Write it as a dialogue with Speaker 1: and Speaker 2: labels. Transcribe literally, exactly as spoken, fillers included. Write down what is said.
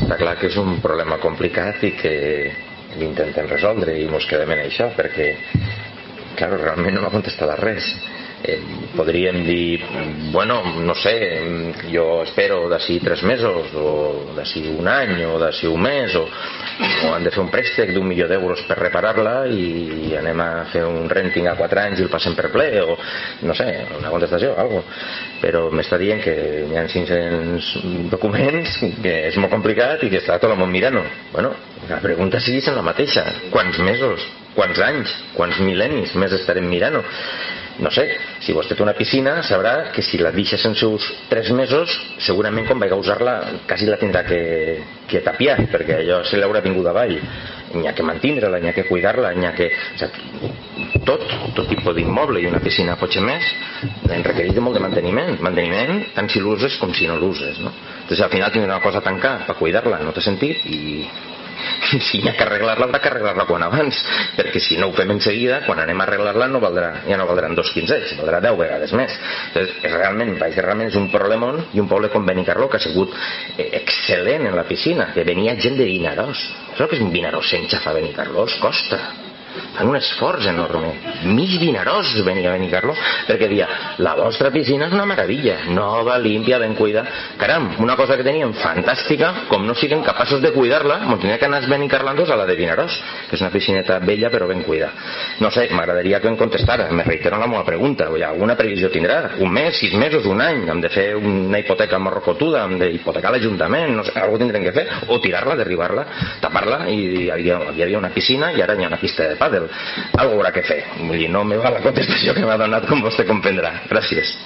Speaker 1: està clar que és un problema complicat i que l'intentem resoldre i mos quedem en això, perquè clar, realment no m'ha contestat res. Eh, podríem dir, bueno, no sé, jo espero d'ací tres mesos o d'ací un any o d'ací un mes o, o han de fer un préstec d'un milió d'euros per reparar-la i anem a fer un renting a quatre anys i el passem per ple o no sé, una contestació o alguna cosa. Però m'està dient que hi ha cinc-cents documents, que és molt complicat i que està tot el món mirant-ho. Bueno, la pregunta segueix en la mateixa: quants mesos, quants anys, quants mil·lennis més estarem mirant-ho? No sé, si vostè té una piscina sabrà que si la deixes en seus tres mesos segurament quan vaig a usar-la quasi la tindrà que, que tapiar, perquè allò se l'haurà vingut avall. N'hi ha que mantindre-la, n'hi ha que cuidar-la, n'hi ha que... O sigui, tot, tot tipus d'immoble i una piscina potser més en requereix de molt de manteniment manteniment tant si l'uses com si no l'uses, no? Entonces al final tindrà una cosa a tancar per cuidar-la, no té sentit, i si hi ha que arreglar-la haurà que arreglar-la quan abans, perquè si no ho fem en seguida, quan anem a arreglar-la no valdrà, ja no valdran dos quinzets, valdrà deu vegades més. Entonces, és realment, realment és un problemón, i un poble com Benicarló que ha sigut eh, excel·lent en la piscina, que venia gent de Vinaròs. Saps que és un Vinaròs sense fa Benicarló? Es costa, fan un esforç enorme. Mig Vinaròs venia a Benicarló perquè deia, la vostra piscina és una meravella, nova, límpia, ben cuida. Caram, una cosa que teníem fantàstica, com no siguem capaços de cuidar-la, ens tenia que anar a Benicarlandos a la de Vinaròs, que és una piscineta vella però ben cuida. No sé, m'agradaria que em contestara, me reitero la meva pregunta, alguna previsió tindrà? Un mes, sis mesos, un any? Hem de fer una hipoteca morrocotuda, hem d'hipotecar l'Ajuntament, no sé, alguna cosa tindrem que fer, o tirar-la, derribar-la, tapar-la, i hi havia, hi havia una piscina i ara hi ha una pista de pàdel. Algo haurà que fer. Vull dir, no me va la contestació que m'ha donat, com vostè comprendrà. Gràcies.